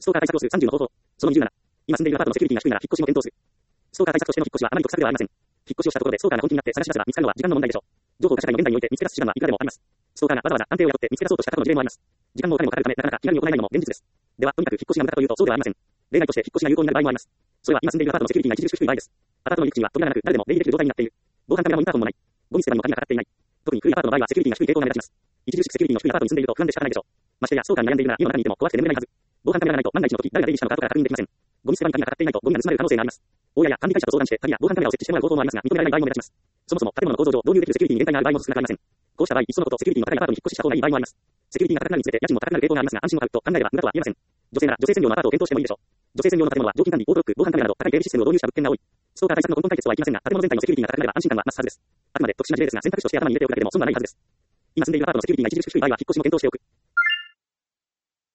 ストーカー対策をする30の方法。その27。今住んでいるアパートのセキュリティが低いなら引っ越しも検討する。ストーカー対策としての引っ越しはあまり得策ではありません。引っ越しをしたところでストーカーが本気になって探し出せば見つかるのは時間の問題でしょう。情報化社会の現代において見つけ出す手段はいくらでもあります。ストーカーがわざわざ探偵を雇って見つけ出そうとした過去の事例もあります。時間もお金もかかるためなかなか気軽に行えないのも現実です。では、とにかく引っ越しが無駄かというとそうではありません。例外として引っ越しが有効になる場合もあります。それは今住んでいるアパートのセキュリティが著しく低い場合です。アパートの入り口には扉がなく誰でも出入りできる状態になっている。防犯カメラもインターホンもない。ゴミ捨て場にも鍵がかかっていない。特に古いアパートの場合はセキュリティが低い傾向が目立ちます。著しくセキュリティの低いアパートに住んでいると不安で仕方ないでしょう。ましてやストーカーに悩んでいるなら家の中にいても怖くて眠れないはず。防犯カメラがないと万が一の時誰が出入りしたのか後から確認できません。ゴミ捨て場に鍵がかかっていないとゴミが盗まれる可能性があります。大家や管理会社と相談して鍵や防犯カメラを設置してもらう方法もありますが認められない場合も目立ちます。そもそも建物の構造上導入できるセキュリティに限界がある場合も少なくありません。こうした場合、いっそのことセキュリティの高いアパートに引っ越しした方がいい場合もあります。セキュリティが高くなるにつれて家賃も高くなる傾向がありますが安心を買うと考えれば無駄とは言えません。女性なら女性専用のアパートを検討してもいいでしょう。女性専用の建物は料金管理、オートロック、防犯カメラなど高い警備システムを導入した物件が多い。ストーカー対策の根本解決とはいきませんが、建物全体のセキュリティが高くなれば安心感は増すはずです。あくまで特殊な事例ですが選択肢として頭に入れておくだけでも損はないはずです。今住んでいるアパートのセキュリティが著しく低い場合は引っ越しも検討しておく。